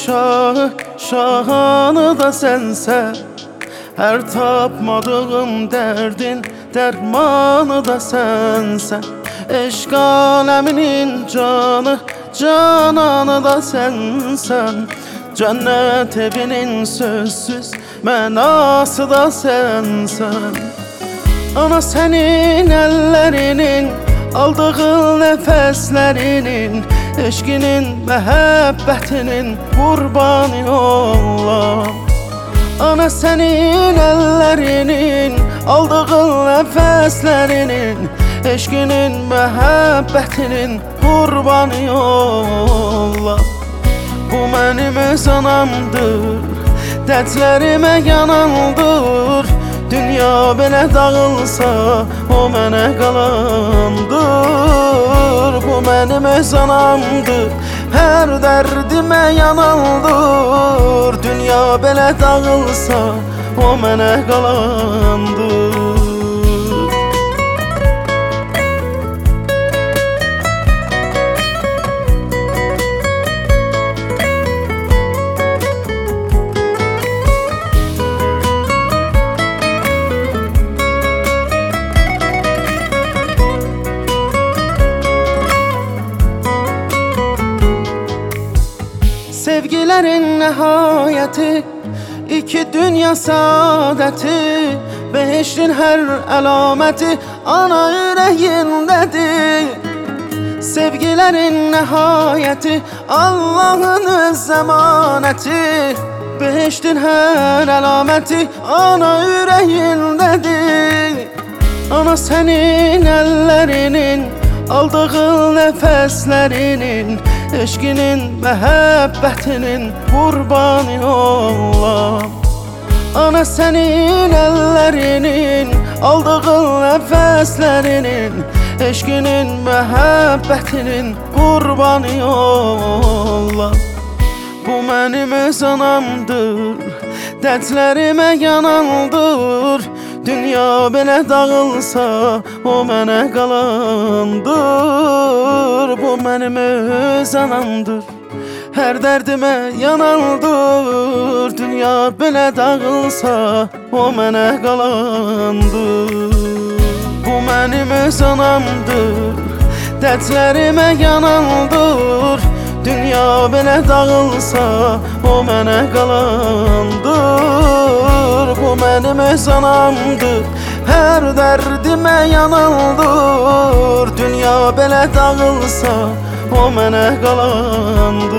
şahı, şahanı da sensən. Hər tapmadığım dərdin dərmanı da sənsən. Eşq aləminin canı, cananı da sənsən. Cənnət evinin sözsüz mənası da sənsən. Ana sənin əllərinin, aldığın nəfəslərinin, eşqinin, məhəbbətinin qurbanı olam. Ana sənin əllərinin, aldığın nəfəslərinin, eşqinin, məhəbbətinin qurbanı olam. Bu mənim öz anamdır, dərdlərimə yanandır. Dünya belə dağılsa, o mənə qalandır. Bu mənim öz anamdır, hər dərdimə yanandır. Dünya belə dağılsa, o mənə qalandır. Sevgilərin nəhayəti, iki dünya saadəti, behiştin hər əlaməti ana ürəyindədir. Sevgilərin nəhayəti, Allahın öz zəmanəti, behiştin hər əlaməti ana ürəyindədir. Ana sənin əllərinin, aldığın nəfəslərinin, eşqinin, məhəbbətinin qurbanı olam. Ana sənin əllərinin, aldığın nəfəslərinin, eşqinin, məhəbbətinin qurbanı olam. Bu mənim öz anamdır, dərdlərimə yanandır. Dünya belə dağılsa, o mənə qalandır. Bu mənim öz anamdır, hər dərdimə yanandır. Dünya belə dağılsa, o mənə qalandır. Bu mənim öz anamdır, dərdlərimə yanandır. Dünya belə dağılsa, o mənə qalandır. Bu mənim öz anamdır, hər dərdimə yanandır. Dünya belə dağılsa, o mənə qalandır.